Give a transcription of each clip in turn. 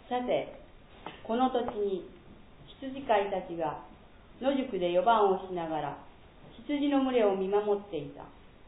さて、この土地に羊飼いたちが野宿で4番をしながら羊の群れを見守っていた。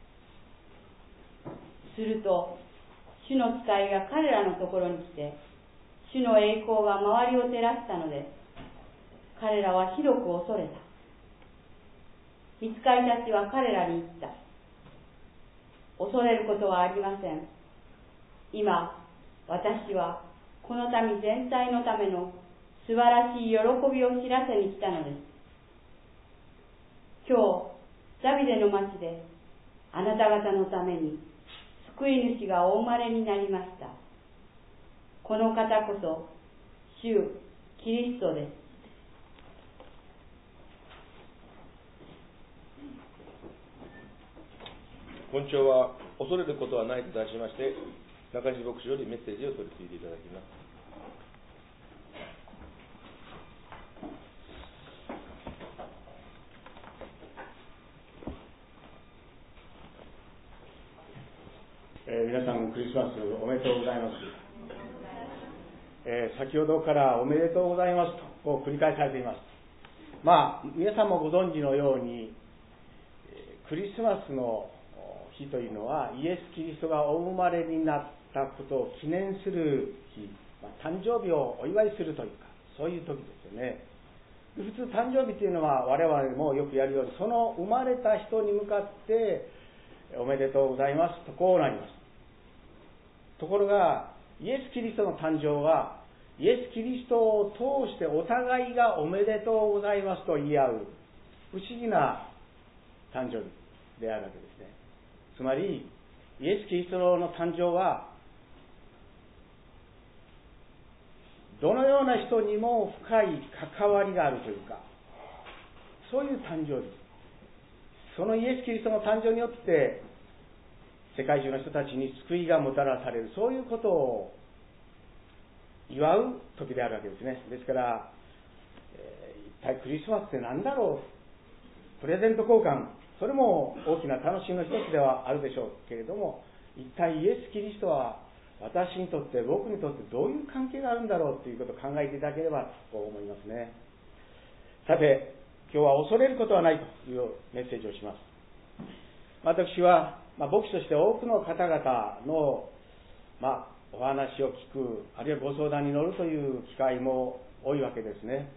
すると、主の使いが彼らのところに来て、主の栄光が周りを照らしたので、彼らは広く恐れた。御使いたちは彼らに言った。恐れることはありません。今、私はこの民全体のための素晴らしい喜びを知らせに来たのです。今日、ダビデの町であなた方のために救い主がお生まれになりました。この方こそ主キリストです。 今朝は恐れることはないと題しまして、中西牧師よりメッセージを取り次いでいただきます。 皆さんクリスマスおめでとうございます。先ほどからおめでとうございますと繰り返されています。皆さんもご存知のように、クリスマスの日というのはイエス・キリストがお生まれになったことを記念する日、誕生日をお祝いするというか、そういう時ですよね。普通誕生日というのは我々もよくやるように、その生まれた人に向かっておめでとうございますとこうなります。ところがイエス・キリストの誕生は、イエス・キリストを通してお互いがおめでとうございますと言い合う不思議な誕生日であるわけですね。つまりイエス・キリストの誕生は、どのような人にも深い関わりがあるというか、そういう誕生日。そのイエス・キリストの誕生によって世界中の人たちに救いがもたらされる、そういうことを祝う時であるわけですね。ですから、一体クリスマスって何だろう、プレゼント交換、それも大きな楽しみの一つではあるでしょうけれども、一体イエス・キリストは私にとって、僕にとってどういう関係があるんだろうということを考えていただければと思いますね。さて、今日は恐れることはないというメッセージをします。私は、牧師として多くの方々の、お話を聞く、あるいはご相談に乗るという機会も多いわけですね。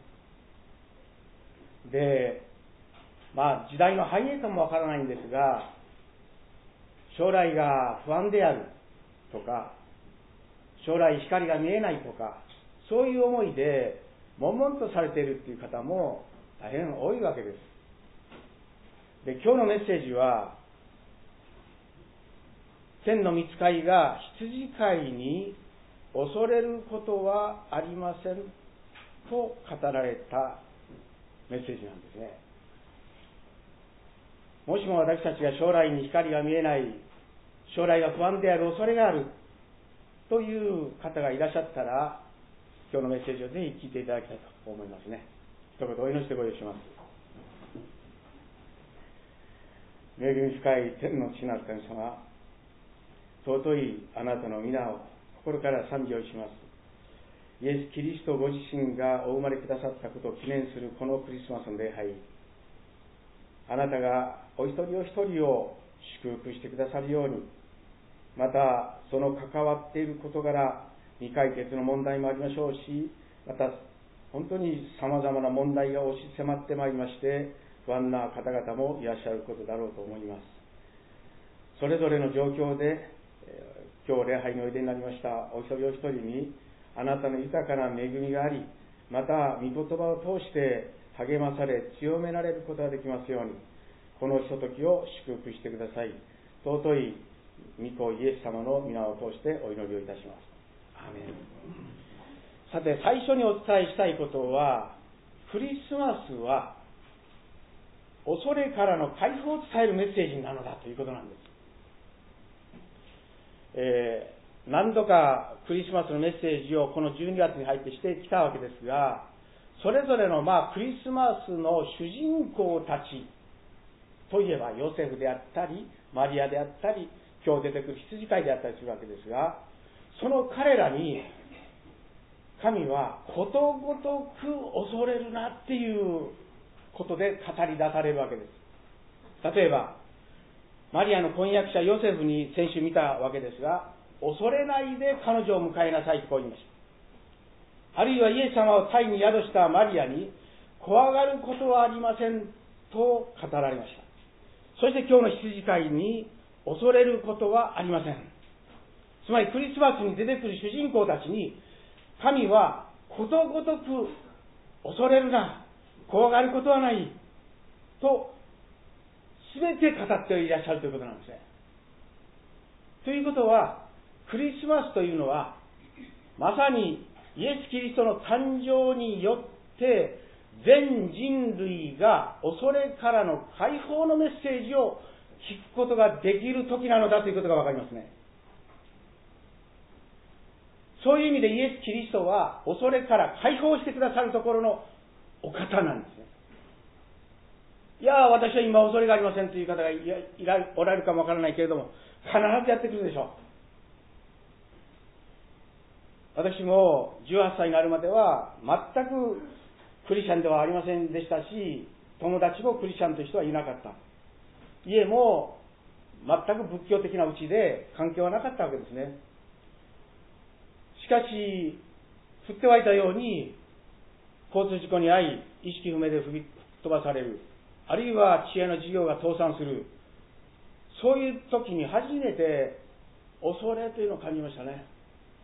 で、時代の繁栄かもわからないんですが、将来が不安であるとか、将来光が見えないとか、そういう思いで悶々とされているという方も大変多いわけです。で、今日のメッセージは、天の御使いが羊飼いに恐れることはありませんと語られたメッセージなんですね。もしも私たちが将来に光が見えない、将来が不安である、恐れがあるという方がいらっしゃったら、今日のメッセージをぜひ聞いていただきたいと思いますね。一言お祈りしてご用意します。恵み深い天の父なる神様、尊いあなたの皆を心から賛美をします。イエス・キリストご自身がお生まれくださったことを記念するこのクリスマスの礼拝、あなたがお一人お一人を祝福してくださるように、またその関わっている事柄、未解決の問題もありましょうし、また本当に様々な問題が押し迫ってまいりまして、不安な方々もいらっしゃることだろうと思います。それぞれの状況で今日礼拝においでになりましたお一人お一人にあなたの豊かな恵みがあり、また御言葉を通して励まされ強められることができますように、このひとときを祝福してください。尊い御子イエス様の皆を通してお祈りをいたします。アーメン。さて、最初にお伝えしたいことは、クリスマスは恐れからの解放を伝えるメッセージなのだということなんです。何度かクリスマスのメッセージをこの12月に入ってしてきたわけですが、それぞれのクリスマスの主人公たちといえばヨセフであったりマリアであったり、今日出てくる羊飼いであったりするわけですが、その彼らに神はことごとく恐れるなっていうことで語り出されるわけです。例えば、マリアの婚約者ヨセフに先週見たわけですが、恐れないで彼女を迎えなさいとこう言いました。あるいはイエス様を胎に宿したマリアに、怖がることはありませんと語られました。そして今日の羊飼いに恐れることはありません。つまりクリスマスに出てくる主人公たちに、神はことごとく恐れるな、怖がることはないと全て語っていらっしゃるということなんですね。ということは、クリスマスというのはまさにイエス・キリストの誕生によって全人類が恐れからの解放のメッセージを聞くことができる時なのだということがわかりますね。そういう意味でイエス・キリストは恐れから解放してくださるところのお方なんですね。いや、私は今恐れがありませんという方がおられるかもわからないけれども、必ずやってくるでしょう。私も18歳になるまでは全くクリスチャンではありませんでしたし、友達もクリスチャンという人はいなかった。家も全く仏教的なうちで関係はなかったわけですね。しかし、降って湧いたように交通事故に遭い、意識不明で吹き飛ばされる。あるいは知恵の事業が倒産する。そういう時に初めて恐れというのを感じましたね。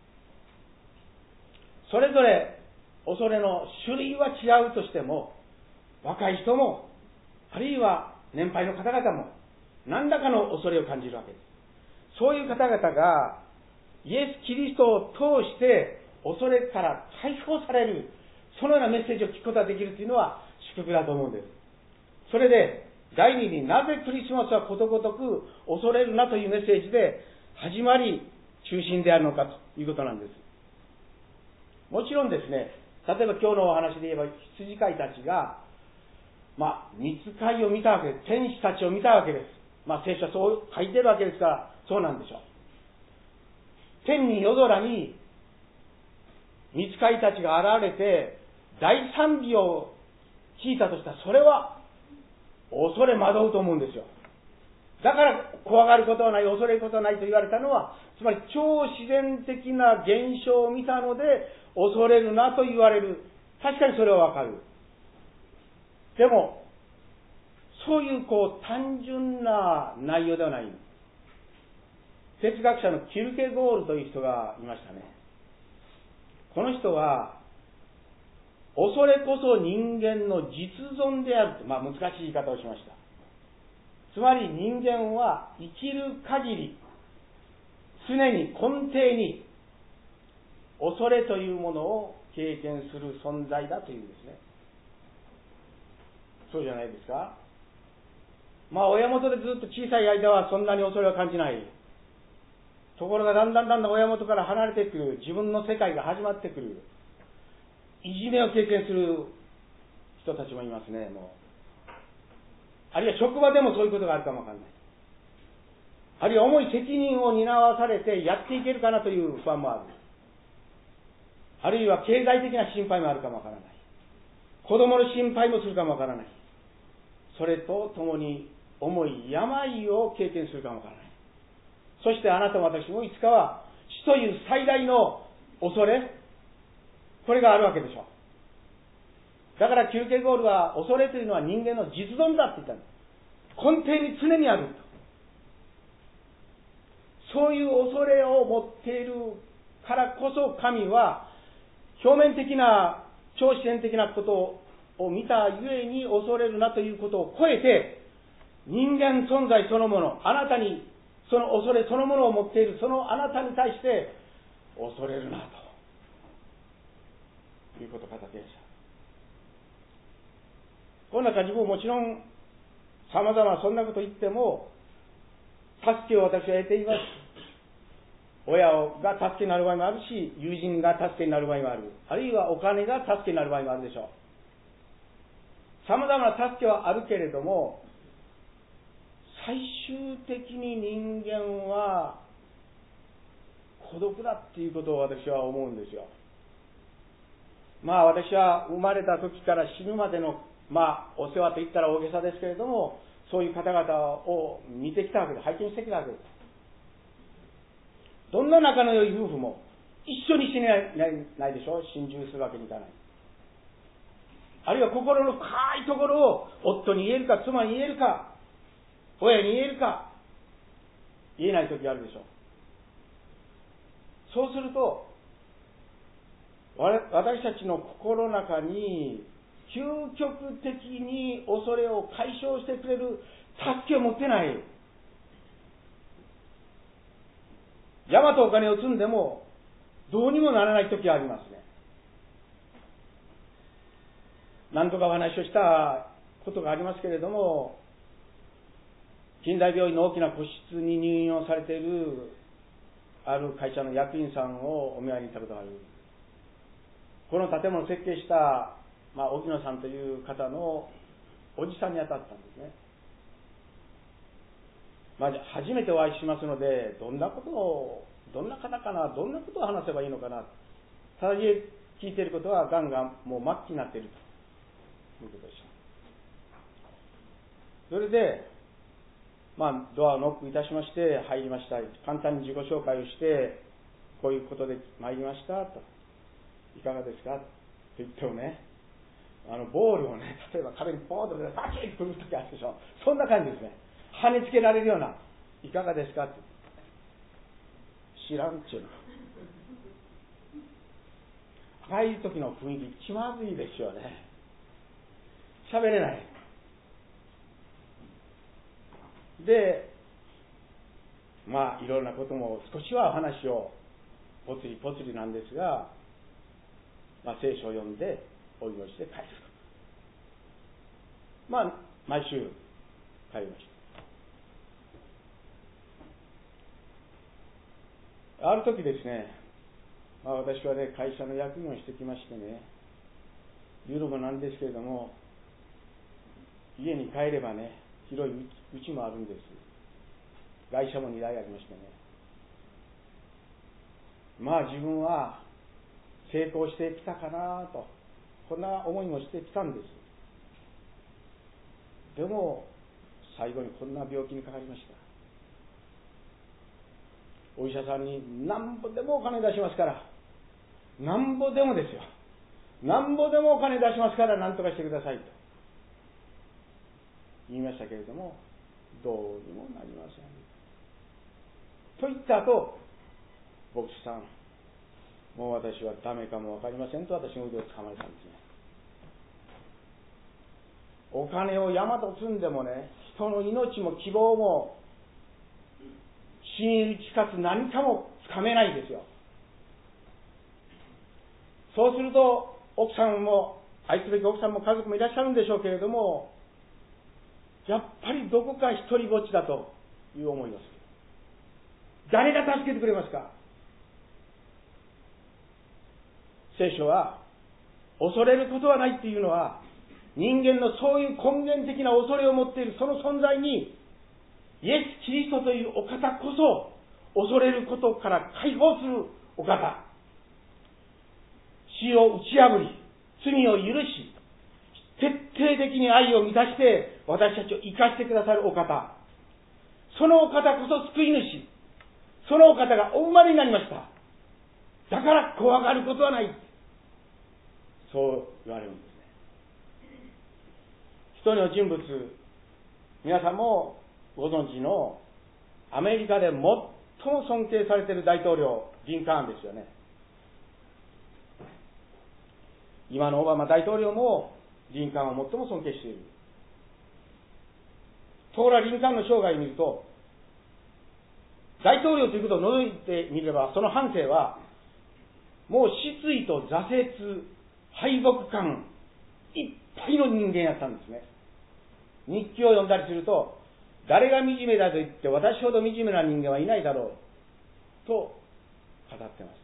それぞれ恐れの種類は違うとしても、若い人も、あるいは年配の方々も、何らかの恐れを感じるわけです。そういう方々が、イエス・キリストを通して恐れから解放される、そのようなメッセージを聞くことができるというのは祝福だと思うんです。それで、第二になぜクリスマスはことごとく恐れるなというメッセージで始まり、中心であるのかということなんです。もちろんですね、例えば今日のお話で言えば羊飼いたちが、御使いを見たわけです。天使たちを見たわけです。聖書はそう書いてるわけですから、そうなんでしょう。天に夜空に御使いたちが現れて大賛美を聞いたとしたら、それは恐れ惑うと思うんですよ。だから怖がることはない、恐れることはないと言われたのは、つまり超自然的な現象を見たので恐れるなと言われる。確かにそれはわかる。でもそういう単純な内容ではない。哲学者のキルケゴールという人がいましたね。この人は恐れこそ人間の実存であると、難しい言い方をしました。つまり人間は生きる限り常に根底に恐れというものを経験する存在だというんですね。そうじゃないですか。親元でずっと小さい間はそんなに恐れは感じない。ところがだんだん親元から離れてくる、自分の世界が始まってくる。いじめを経験する人たちもいますね、あるいは職場でもそういうことがあるかもわからない。あるいは重い責任を担わされてやっていけるかなという不安もある。あるいは経済的な心配もあるかもわからない。子供の心配もするかもわからない。それとともに重い病を経験するかもわからない。そしてあなたも私もいつかは死という最大の恐れ、これがあるわけでしょう。だからキルケゴールは恐れというのは人間の実存だって言ったんです。根底に常にあると。そういう恐れを持っているからこそ神は表面的な超自然的なことを見たゆえに恐れるなということを超えて、人間存在そのもの、あなたにその恐れそのものを持っているそのあなたに対して恐れるなということを語っていらっしゃる。この中にももちろん様々そんなこと言っても助けを私は得ています。親が助けになる場合もあるし、友人が助けになる場合もある。あるいはお金が助けになる場合もあるでしょう。様々な助けはあるけれども、最終的に人間は孤独だっていうことを私は思うんですよ。 私は生まれた時から死ぬまでの、お世話と言ったら大げさですけれども、そういう方々を見てきたわけです。拝見してきたわけです。どんな仲の良い夫婦も一緒に死ねないでしょ。心中するわけにいかない。あるいは心の深いところを夫に言えるか、妻に言えるか、親に言えるか、言えない時があるでしょう。そうすると、私たちの心の中に究極的に恐れを解消してくれる助けを持ってない。山とお金を積んでもどうにもならない時がありますね。何とかお話をしたことがありますけれども、近代病院の大きな個室に入院をされているある会社の役員さんをお見舞いに行ったことがある。この建物を設計した、沖野さんという方のおじさんに当たったんですね。初めてお会いしますので、どんな方かな、どんなことを話せばいいのかな。ただ聞いていることは、がんがもう末期になっているということでした。それで、ドアをノックいたしまして入りました。簡単に自己紹介をして、こういうことで参りましたと。いかがですかと言ってもね、ボールをね、例えば壁にポーンとバキッと振るときあるでしょ。そんな感じですね。跳ねつけられるような、いかがですかって。知らんっちゅうの。ああいう時の雰囲気、気まずいですよね。喋れない。で、いろんなことも少しは話をぽつりぽつりなんですが、聖書を読んでお祈りして帰ると。毎週帰りました。ある時ですね、私はね、会社の役員をしてきましてね、夜もなんですけれども、家に帰ればね、広い家もあるんです。外車も2台ありましてね。自分は成功してきたかなと、こんな思いもしてきたんです。でも、最後にこんな病気にかかりました。お医者さんに、なんぼでもお金出しますから、なんぼでもですよ。なんぼでもお金出しますから、なんとかしてくださいと言いましたけれども、どうにもなりません。と言った後、牧師さん、もう私はダメかもわかりませんと私の腕を掴まれたんですね。お金を山と積んでもね、人の命も希望も死に打ち勝つ何かもつかめないんですよ。そうすると奥さんも愛すべき奥さんも家族もいらっしゃるんでしょうけれども、やっぱりどこか一人ぼっちだという思いがする。誰が助けてくれますか。聖書は恐れることはないっていうのは、人間のそういう根源的な恐れを持っているその存在に、イエス・キリストというお方こそ恐れることから解放するお方、死を打ち破り罪を許し徹底的に愛を満たして私たちを生かしてくださるお方、そのお方こそ救い主、そのお方がお生まれになりました。だから怖がることはない、そう言われるんですね。一人の人物、皆さんもご存知のアメリカで最も尊敬されている大統領、リンカーンですよね。今のオバマ大統領もリンカーンを最も尊敬している。ところがリンカーンの生涯を見ると、大統領ということを除いてみれば、その半生はもう失意と挫折、敗北感いっぱいの人間やったんですね。日記を読んだりすると、誰が惨めだと言って私ほど惨めな人間はいないだろうと語っています。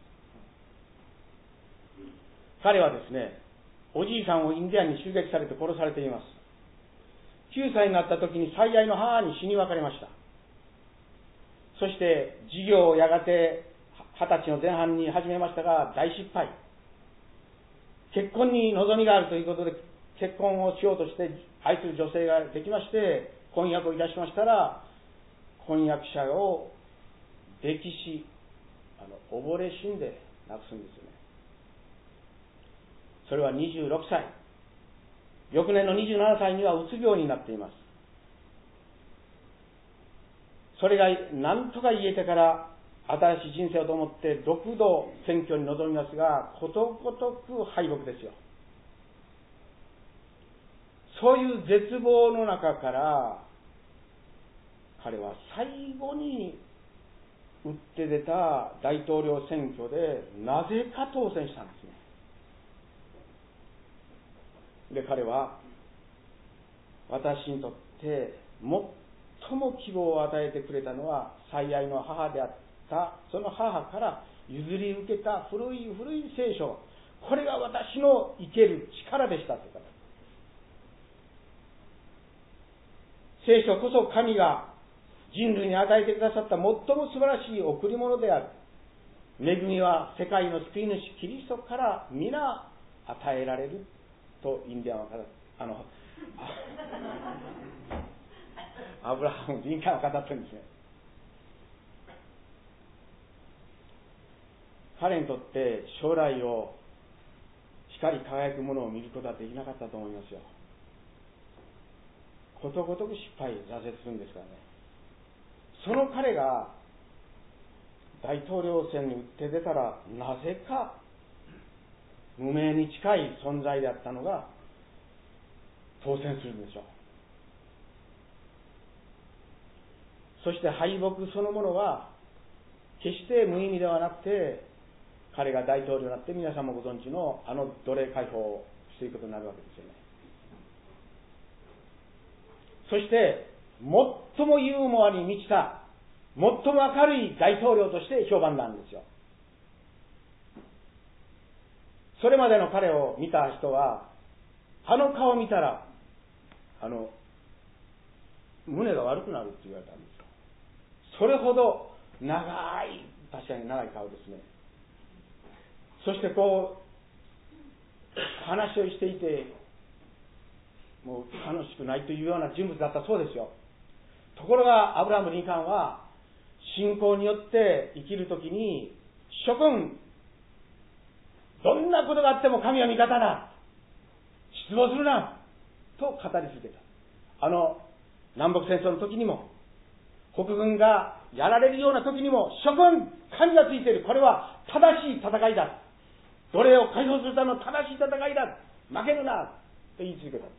彼はですね、おじいさんをインディアンに襲撃されて殺されています。9歳になった時に最愛の母に死に別れました。そして事業をやがて20歳の前半に始めましたが大失敗。 結婚に望みがあるということで結婚をしようとして愛する女性ができまして婚約をいたしましたら、婚約者を溺死、溺れ死んで亡くすんですよね。それは26歳、翌年の27歳にはうつ病になっています。それが何とか言えてから新しい人生をと思って6度選挙に臨みますが、ことごとく敗北ですよ。そういう絶望の中から彼は最後に打って出た大統領選挙でなぜか当選したんですね。で、彼は私にとって最も希望を与えてくれたのは最愛の母であった、その母から譲り受けた古い聖書、これが私の生ける力でしたとか、聖書こそ神が人類に与えてくださった最も素晴らしい贈り物である。恵みは世界の救い主キリストから皆与えられるとインディアンはアブラハム・リンカーンが語ってるんですね。彼にとって将来を光り輝くものを見ることはできなかったと思いますよ。ことごとく失敗、挫折するんですからね。その彼が大統領選に打って出たら、なぜか無名に近い存在であったのが当選するんでしょう。そして敗北そのものは決して無意味ではなくて、彼が大統領になって皆さんもご存知の奴隷解放をしていくことになるわけですよね。そして最もユーモアに満ちた、最も明るい大統領として評判なんですよ。それまでの彼を見た人は、顔を見たら胸が悪くなるって言われたんですよ。それほど長い、確かに長い顔ですね。そして話をしていてもう楽しくないというような人物だったそうですよ。ところがアブラハム・リンカーンは信仰によって生きるときに、諸君、どんなことがあっても神は味方だ、失望するなと語り続けた。南北戦争の時にも、北軍がやられるような時にも、諸君、神がついている、これは正しい戦いだ、奴隷を解放するための正しい戦いだ、負けるなと言い続けた。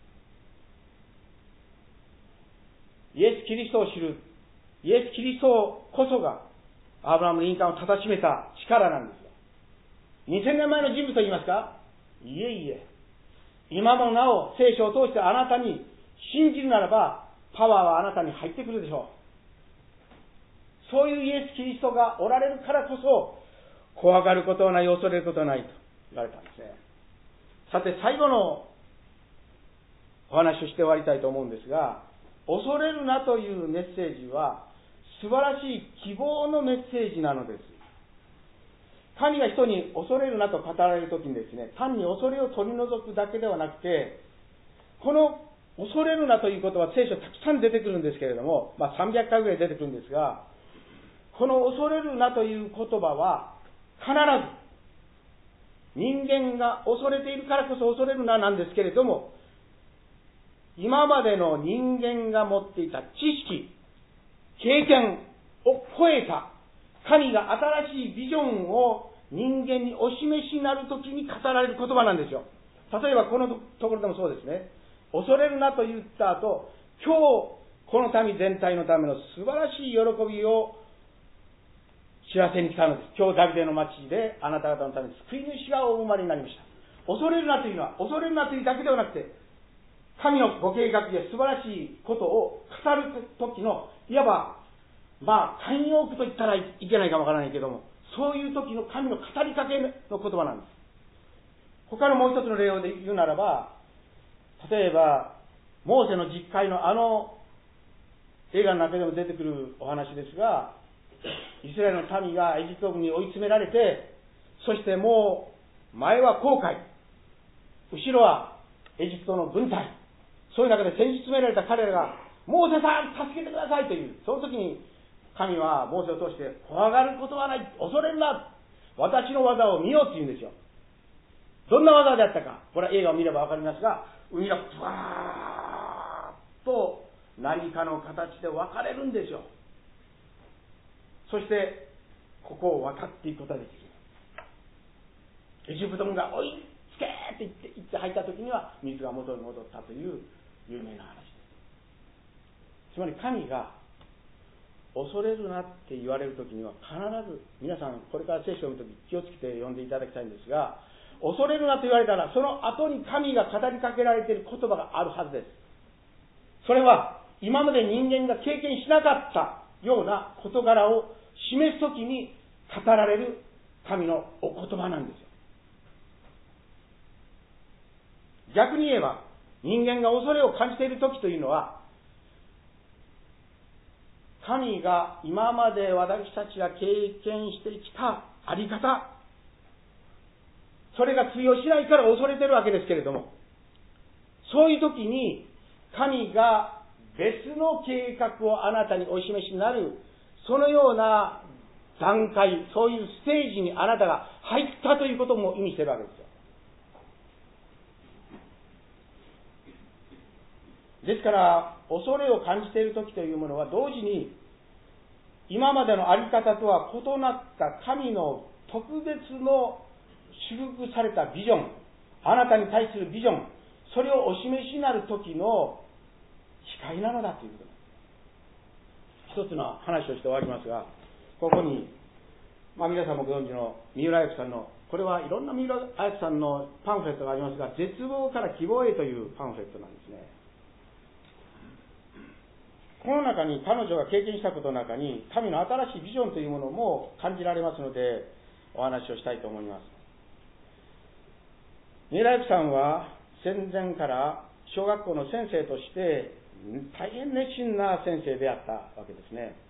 イエス・キリストを知る、イエス・キリストこそがアブラハム・リンカーンをたたしめた力なんですよ。2000年前の人物と言いますか？いえいえ、今もなお聖書を通してあなたに信じるならば、パワーはあなたに入ってくるでしょう。そういうイエス・キリストがおられるからこそ、怖がることはない、恐れることはないと言われたんですね。さて、最後のお話をして終わりたいと思うんですが、恐れるなというメッセージは素晴らしい希望のメッセージなのです。神が人に恐れるなと語られるときにですね、単に恐れを取り除くだけではなくて、この恐れるなということは聖書たくさん出てくるんですけれども、300回ぐらい出てくるんですが、この恐れるなという言葉は必ず人間が恐れているからこそ恐れるななんですけれども、今までの人間が持っていた知識、経験を超えた神が新しいビジョンを人間にお示しになるときに語られる言葉なんですよ。例えばこのところでもそうですね。恐れるなと言った後、今日この民全体のための素晴らしい喜びを知らせに来たのです。今日ダビデの町であなた方のために救い主がお生まれになりました。恐れるなというのは、恐れるなというだけではなくて、神のご計画や素晴らしいことを語るときの、いわば、慣用句と言ったらいけないかもわからないけども、そういう時の神の語りかけの言葉なんです。他のもう一つの例を言うならば、例えば、モーセの実会の映画の中でも出てくるお話ですが、イスラエルの民がエジプト軍に追い詰められて、そしてもう前は後悔、 後ろはエジプトの軍隊。そういう中で戦術められた彼らが、モーセさん助けてくださいという、その時に神はモーセを通して、怖がることはない、恐れるな、私の技を見ようって言うんですよ。どんな技であったか、これは映画を見ればわかりますが、海がブワーッと何かの形で分かれるんですよ。そしてここを渡っていくことができる。エジプト軍がおいつけって言って入った時には水が元に戻ったという有名な話です。つまり神が恐れるなって言われる時には必ず、皆さんこれから聖書を読む時気をつけて読んでいただきたいんですが、恐れるなと言われたらその後に神が語りかけられている言葉があるはずです。それは今まで人間が経験しなかったような事柄を示す時に語られる神のお言葉なんですよ。逆に言えば人間が恐れを感じている時というのは、神が今まで私たちが経験してきたあり方、それが通用しないから恐れてるわけですけれども、そういう時に神が別の計画をあなたにお示しになる、そのような段階、そういうステージにあなたが入ったということも意味しているわけですよ。ですから恐れを感じている時というものは、同時に今までのあり方とは異なった神の特別の祝福されたビジョン、あなたに対するビジョン、それをお示しになる時の誓いなのだということです。一つの話をして終わりますが、ここに、皆さんもご存知の三浦綾子さんの、これはいろんな三浦綾子さんのパンフレットがありますが、絶望から希望へというパンフレットなんですね。この中に、彼女が経験したことの中に神の新しいビジョンというものも感じられますので、お話をしたいと思います。三浦綾子さんは戦前から小学校の先生として大変熱心な先生であったわけですね。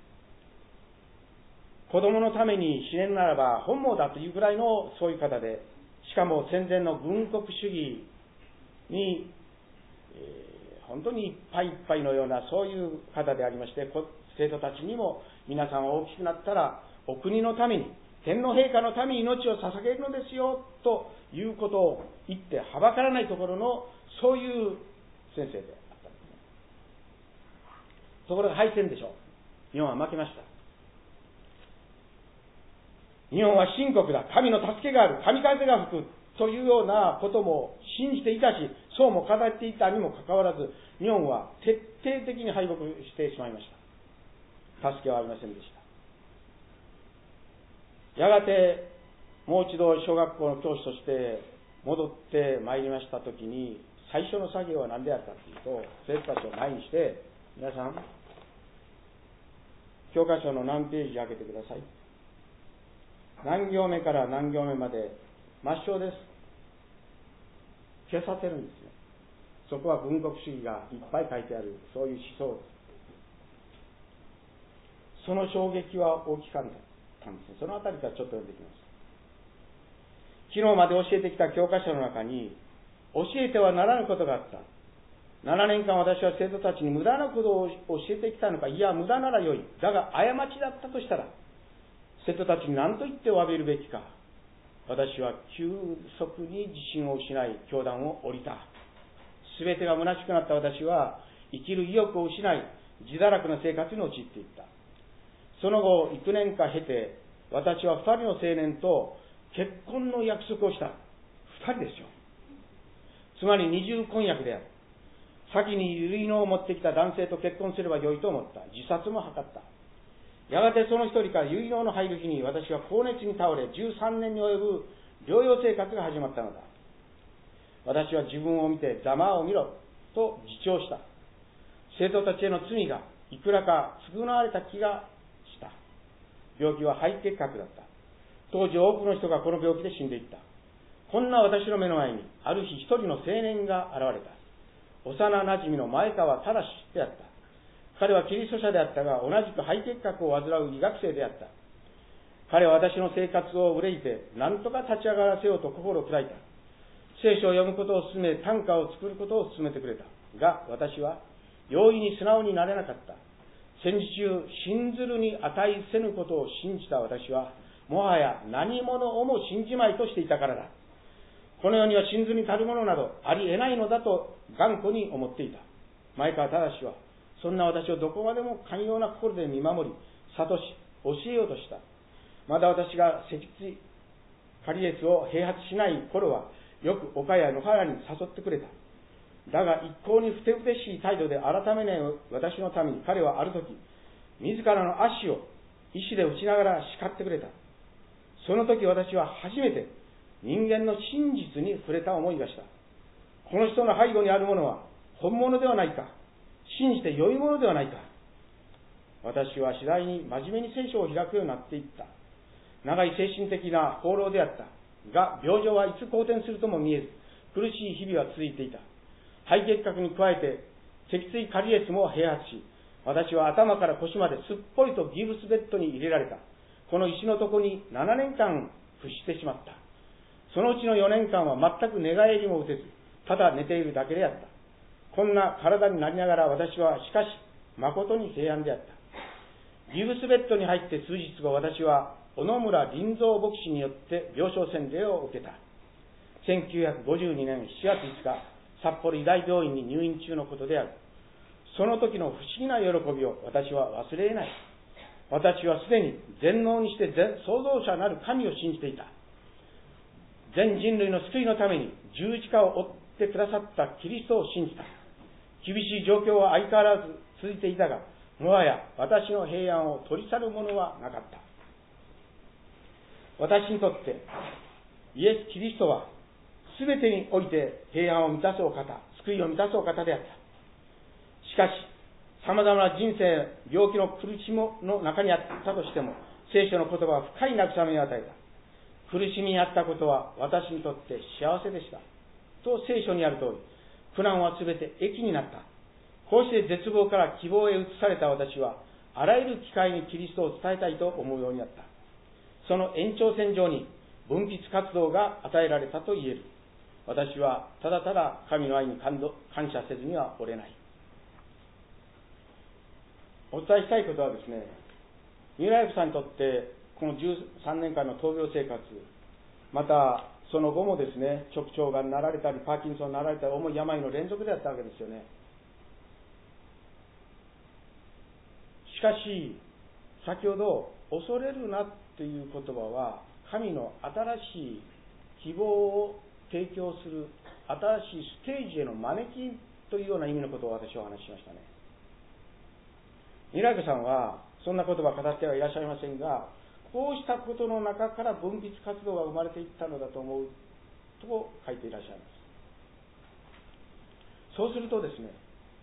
子供のために死ねるならば本望だというぐらいのそういう方で、しかも戦前の軍国主義に、本当にいっぱいいっぱいのようなそういう方でありまして、生徒たちにも皆さんは大きくなったらお国のために、天皇陛下のために命を捧げるのですよということを言ってはばからないところのそういう先生であったんですね。ところが敗戦でしょう。日本は負けました。日本は神国だ、神の助けがある、神風が吹くというようなことも信じていたし、そうも語っていたにもかかわらず、日本は徹底的に敗北してしまいました。助けはありませんでした。やがてもう一度小学校の教師として戻ってまいりましたときに、最初の作業は何であったかというと、生徒たちを前にして、皆さん教科書の何ページ開けてください。何行目から何行目まで抹消です。消させるんですね。そこは軍国主義がいっぱい書いてある、そういう思想です。その衝撃は大きかったんですね。そのあたりからちょっと読んでいきます。昨日まで教えてきた教科書の中に、教えてはならぬことがあった。7年間私は生徒たちに無駄なことを教えてきたのか、いや無駄ならよい。だが過ちだったとしたら、生徒たちに何と言って詫びるべきか。私は急速に自信を失い、教壇を降りた。すべてが虚しくなった私は、生きる意欲を失い、自堕落な生活に陥っていった。その後、幾年か経て、私は2人の青年と結婚の約束をした。2人ですよ。つまり二重婚約である。先に結納を持ってきた男性と結婚すればよいと思った。自殺も図った。やがてその一人から結納の入る日に私は高熱に倒れ、13年に及ぶ療養生活が始まったのだ。私は自分を見てざまを見ろと自重した。生徒たちへの罪がいくらか償われた気がした。病気は肺結核だった。当時多くの人がこの病気で死んでいった。こんな私の目の前にある日一人の青年が現れた。幼馴染の前川忠であった。彼はキリスト者であったが、同じく肺結核を患う医学生であった。彼は私の生活を憂いて、何とか立ち上がらせようと心を砕いた。 聖書を読むことを勧め、短歌を作ることを勧めてくれた。が、私は容易に素直になれなかった。戦時中、信ずるに値せぬことを信じた私は、もはや何者をも信じまいとしていたからだ。この世には信ずに足るものなどあり得ないのだと頑固に思っていた。前川正は、そんな私をどこまでも寛容な心で見守り、諭し、教えようとした。まだ私が脊椎カリエスを併発しない頃は、よく岡や野原に誘ってくれた。だが一向にふてぶてしい態度で改めない私のために彼はある時、自らの足を石で打ちながら叱ってくれた。その時私は初めて人間の真実に触れた思いがした。この人の背後にあるものは本物ではないか、信じて良いものではないか。私は次第に真面目に聖書を開くようになっていった。長い精神的な放浪であったが、病状はいつ好転するとも見えず、苦しい日々は続いていた。肺結核に加えて脊椎カリエスも併発し、私は頭から腰まですっぽりとギブスベッドに入れられた。この石の床に7年間伏してしまった。そのうちの4年間は全く寝返りも打てず、ただ寝ているだけであった。こんな体になりながら私はしかし誠に平安であった。ギブスベッドに入って数日後、私は小野村林蔵牧師によって病床洗礼を受けた。1952年7月5日、札幌医大病院に入院中のことである。その時の不思議な喜びを私は忘れ得ない。私はすでに全能にして創造者なる神を信じていた。全人類の救いのために十字架を追ってくださったキリストを信じた。厳しい状況は相変わらず続いていたが、もはや私の平安を取り去るものはなかった。私にとってイエス・キリストは全てにおいて平安を満たすお方、救いを満たすお方であった。しかし、様々な人生、病気の苦しみの中にあったとしても、聖書の言葉は深い慰めを与えた。苦しみにあったことは私にとって幸せでした。と聖書にある通り、苦難はすべて益になった。こうして絶望から希望へ移された私は、あらゆる機会にキリストを伝えたいと思うようになった。その延長線上に分泌活動が与えられたと言える。私はただただ神の愛に感謝せずにはおれない。お伝えしたいことはですね、三浦由布さんにとってこの13年間の闘病生活、またその後もですね、直腸がんになられたりパーキンソンになられたり重い病の連続であったわけですよね。しかし先ほど恐れるなという言葉は神の新しい希望を提供する新しいステージへの招きというような意味のことを私はお話ししましたね。三浦由布さんはそんな言葉を語ってはいらっしゃいませんが、こうしたことの中から分泌活動が生まれていったのだと思うと書いていらっしゃいます。そうするとですね、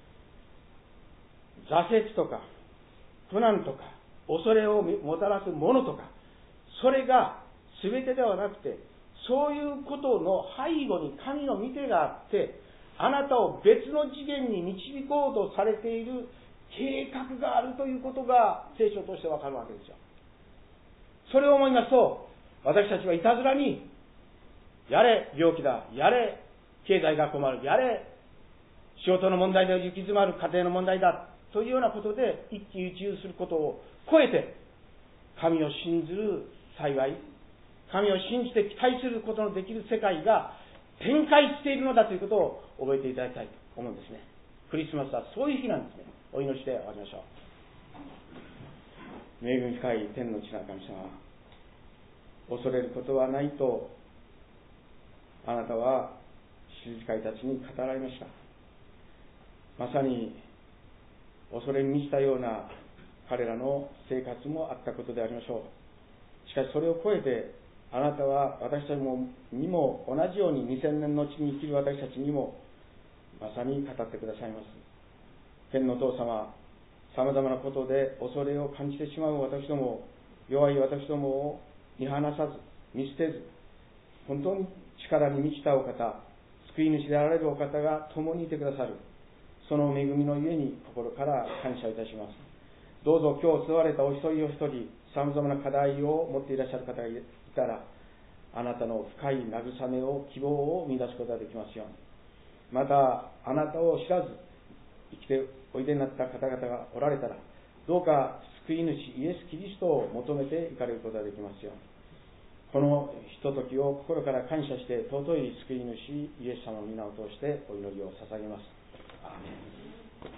挫折とか苦難とか恐れをもたらすものとか、それが全てではなくて、そういうことの背後に神の御手があって、あなたを別の次元に導こうとされている計画があるということが聖書としてわかるわけですよ。それを思いますと、私たちはいたずらに、やれ病気だ、やれ経済が困る、やれ仕事の問題で行き詰まる家庭の問題だというようなことで一喜一憂することを超えて、神を信ずる幸い、神を信じて期待することのできる世界が展開しているのだということを覚えていただきたいと思うんですね。クリスマスはそういう日なんですね。お祈りして終わりましょう。恵み深い天の地な神様、恐れることはないとあなたは羊飼いたちに語られました。まさに恐れに満ちたような彼らの生活もあったことでありましょう。しかしそれを超えて、あなたは私たちにも同じように2000年の地に生きる私たちにもまさに語ってくださいます。天のお父様、さまざまなことで恐れを感じてしまう私ども、弱い私どもを見放さず見捨てず、本当に力に満ちたお方、救い主であられるお方が共にいてくださる、その恵みのゆえに心から感謝いたします。どうぞ今日座られたお一人お一人、さまざまな課題を持っていらっしゃる方がいたら、 あなたの深い慰めを、希望を見出すことができますように。また、あなたを知らず生きておいでになった方々がおられたら、どうか救い主イエス・キリストを求めていかれることができますように。このひとときを心から感謝して、尊い救い主イエス様の皆を通してお祈りを捧げます。アーメン。